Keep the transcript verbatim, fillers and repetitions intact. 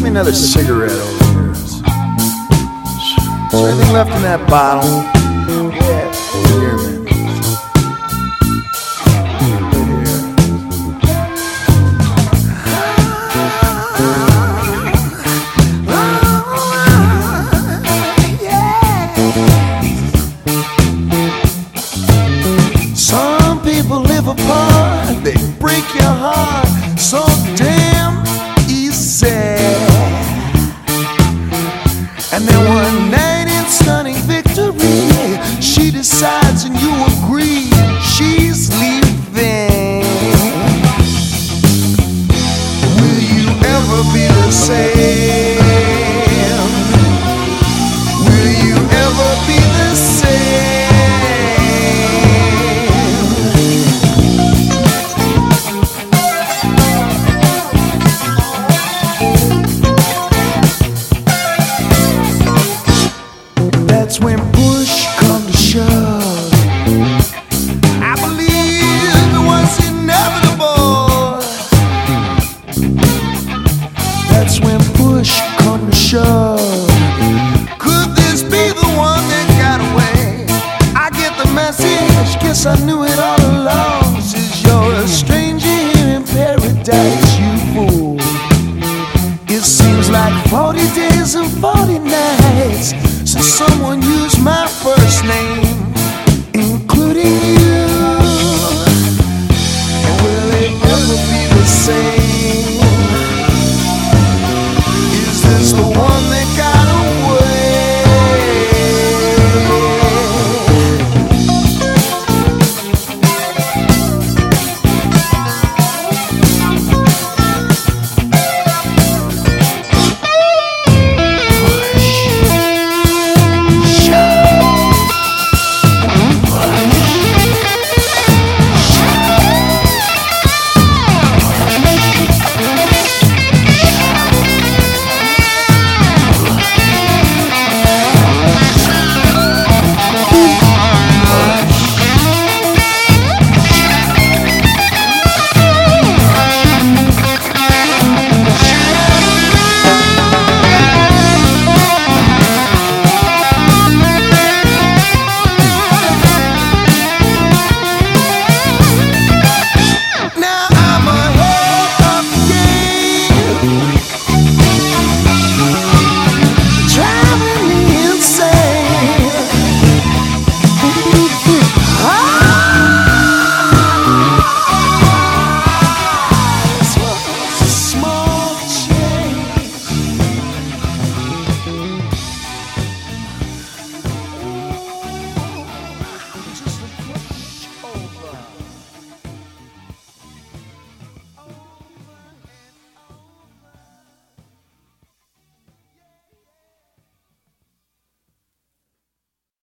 me another cigarette over here. Is there anything left in that bottle? Yeah, here, man. Some people live apart, they break your heart so damn easy. And then one night in stunning victory, she decides and you agree she's leaving. Will you ever be the same? Will you ever be the same? That's when push come to shove. I believe it was inevitable. That's when push come to shove. Could this be the one that got away? I get the message, guess I knew it all along. Says you're a stranger here in paradise, you fool. It seems like forty days and forty nights since someone used my first name, including you.